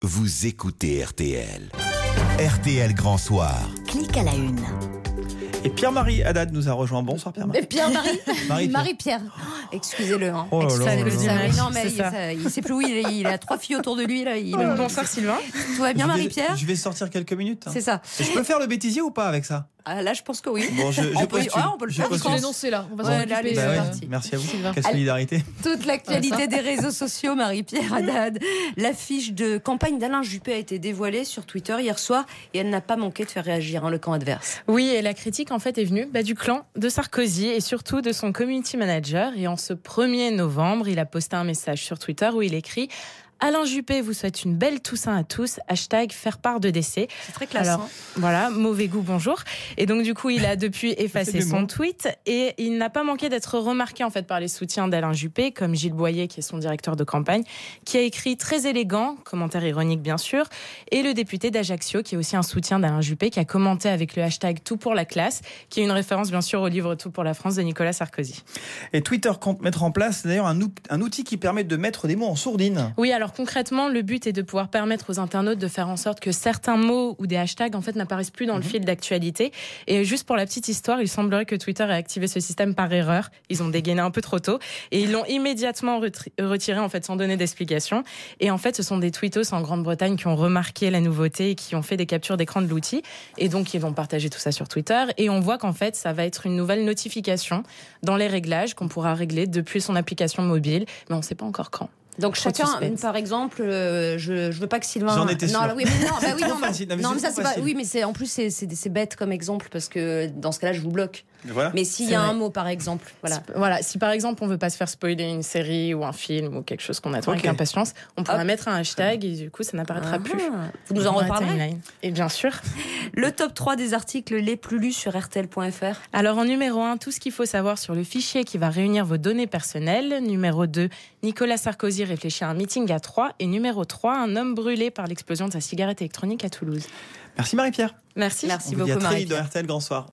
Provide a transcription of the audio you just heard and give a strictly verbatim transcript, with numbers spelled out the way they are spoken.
Vous écoutez R T L. R T L Grand Soir. Clique à la une. Et Pierre-Marie Haddad nous a rejoint. Bonsoir Pierre-Marie. Pierre-Marie Marie-Pierre. Marie-Pierre. Oh, excusez-le. Hein. Oh là là Excusez-le, là ça. là. Mais non, mais C'est il, ça. ça, il sait plus où il est. Il a trois filles autour de lui. Là. Il, Oh, bonsoir Sylvain. Tout va bien, Je vais- Marie-Pierre? Je vais sortir quelques minutes. hein. C'est ça. Et je peux faire le bêtisier ou pas avec ça? Ah, là, je pense que oui. Bon, je, je On peut- postule. ouais, on peut le Je faire, postule. je pense. l'énoncer là. On va Ouais, s'en là, occuper. allez, Bah c'est ouais, parti. merci à vous. Sylvain. Quelle Allez. solidarité. Toute l'actualité Ah, ça. des réseaux sociaux, Marie-Pierre Haddad. L'affiche de campagne d'Alain Juppé a été dévoilée sur Twitter hier soir et elle n'a pas manqué de faire réagir hein, le camp adverse. Oui, et la critique en fait est venue bah, du clan de Sarkozy et surtout de son community manager. Et en ce premier novembre, il a posté un message sur Twitter où il écrit « Alain Juppé vous souhaite une belle Toussaint à tous, hashtag faire part de décès ». C'est très classe. Alors, hein. voilà, mauvais goût, bonjour. Et donc, du coup, il a depuis effacé C'est des son mots. tweet et il n'a pas manqué d'être remarqué, en fait, par les soutiens d'Alain Juppé, comme Gilles Boyer, qui est son directeur de campagne, qui a écrit très élégant, commentaire ironique, bien sûr, et le député d'Ajaccio, qui est aussi un soutien d'Alain Juppé, qui a commenté avec le hashtag Tout pour la classe, qui est une référence, bien sûr, au livre Tout pour la France de Nicolas Sarkozy. Et Twitter compte mettre en place d'ailleurs un, ou- un outil qui permet de mettre des mots en sourdine. Oui, alors concrètement, le but est de pouvoir permettre aux internautes de faire en sorte que certains mots ou des hashtags en fait n'apparaissent plus dans le fil d'actualité. Et juste pour la petite histoire, il semblerait que Twitter ait activé ce système par erreur. Ils ont dégainé un peu trop tôt et ils l'ont immédiatement retri- retiré en fait sans donner d'explication. Et en fait, ce sont des tweetos en Grande-Bretagne qui ont remarqué la nouveauté et qui ont fait des captures d'écran de l'outil. Et donc, ils vont partager tout ça sur Twitter. Et on voit qu'en fait, ça va être une nouvelle notification dans les réglages qu'on pourra régler depuis son application mobile. Mais on ne sait pas encore quand. Donc Trop de chacun, suspense. par exemple, euh, je je veux pas que Sylvain. J'en étais non, sûr. là, oui, mais non, bah oui, trop non, mais, facile. Non, mais non, c'est mais ça trop c'est pas. facile. Oui, mais c'est en plus c'est c'est c'est bête comme exemple parce que dans ce cas-là, je vous bloque. Voilà. Mais s'il y C'est a vrai. un mot, par exemple, voilà. Si, voilà, si par exemple on veut pas se faire spoiler une série ou un film ou quelque chose qu'on attend Ok. avec impatience, on pourra Hop. mettre un hashtag et du coup ça n'apparaîtra Ah, plus. vous nous en Dans la reparlerez. timeline. Et bien sûr. Le top trois des articles les plus lus sur R T L point F R. Alors en numéro un, tout ce qu'il faut savoir sur le fichier qui va réunir vos données personnelles. Numéro deux, Nicolas Sarkozy réfléchit à un meeting à Troyes. Et numéro trois, un homme brûlé par l'explosion de sa cigarette électronique à Toulouse. Merci Marie-Pierre. Merci. Merci On vous dit à beaucoup, très vite Marie-Pierre. dans R T L Grand Soir.